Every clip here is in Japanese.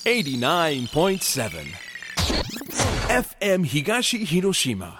89.7 FM 東広島。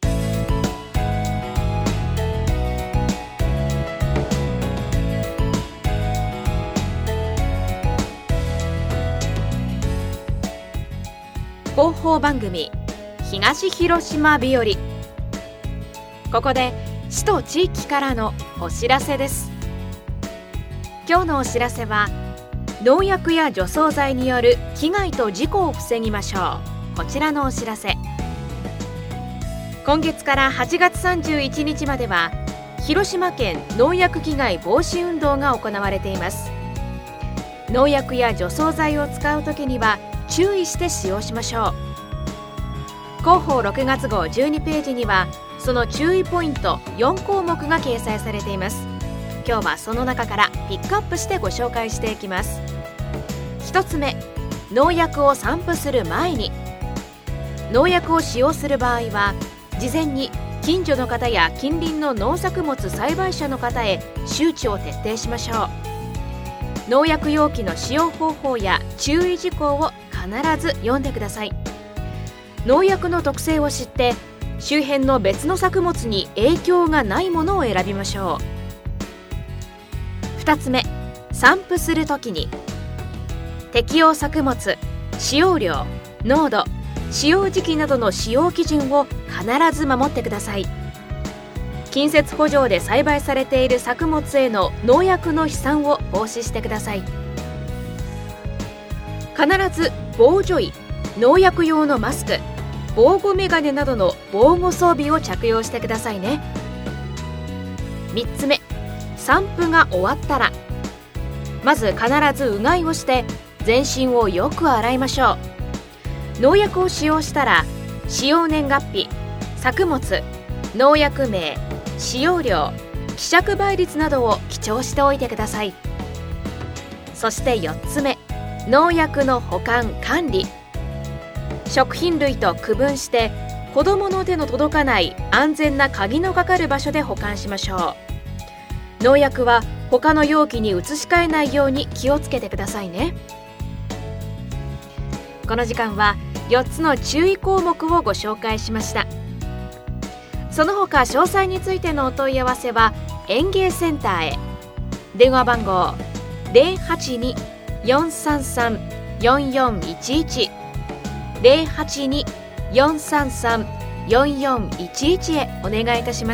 広報番組東広島日和。ここで市と地域からのお知らせです。今日のお知らせは、農薬や除草剤による被害と事故を防ぎましょう。こちらのお知らせ。今月から8月31日までは広島県農薬被害防止運動が行われています。農薬や除草剤を使うときには注意して使用しましょう。広報6月号12ページにはその注意ポイント4項目が掲載されています。今日はその中からピックアップしてご紹介していきます。1つ目、農薬を散布する前に。農薬を使用する場合は事前に近所の方や近隣の農作物栽培者の方へ周知を徹底しましょう。農薬容器の使用方法や注意事項を必ず読んでください。農薬の特性を知って周辺の別の作物に影響がないものを選びましょう。2つ目、散布するときに適用作物、使用量、濃度、使用時期などの使用基準を必ず守ってください。近接圃場で栽培されている作物への農薬の飛散を防止してください。必ず防除衣、農薬用のマスク、防護メガネなどの防護装備を着用してくださいね。3つ目、散布が終わったらまず必ずうがいをして全身をよく洗いましょう。農薬を使用したら使用年月日、作物、農薬名、使用量、希釈倍率などを記帳しておいてください。そして4つ目、農薬の保管・管理。食品類と区分して子どもの手の届かない安全な鍵のかかる場所で保管しましょう。農薬は他の容器に移し替えないように気をつけてくださいね。この時間は4つの注意項目をご紹介しました。その他詳細についてのお問い合わせは園芸センターへ。電話番号 082-433-4411 082-433-4411 へお願いいたします。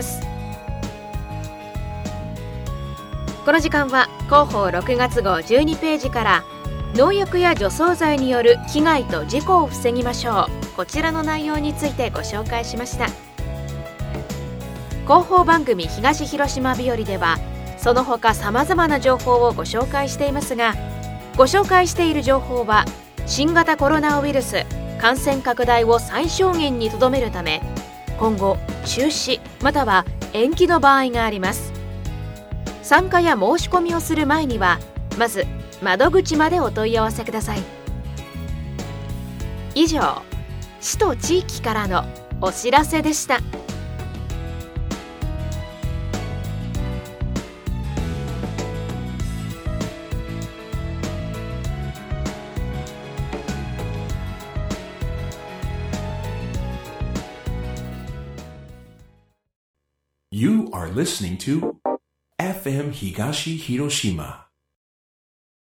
この時間は広報6月号12ページから農薬や除草剤による被害と事故を防ぎましょう。こちらの内容についてご紹介しました。広報番組東広島日和ではその他さまざまな情報をご紹介していますが、ご紹介している情報は新型コロナウイルス感染拡大を最小限にとどめるため今後中止または延期の場合があります。参加や申し込みをする前にはまず窓口までお問い合わせください。以上、市と地域からのお知らせでした。 You are listening to FM 東広島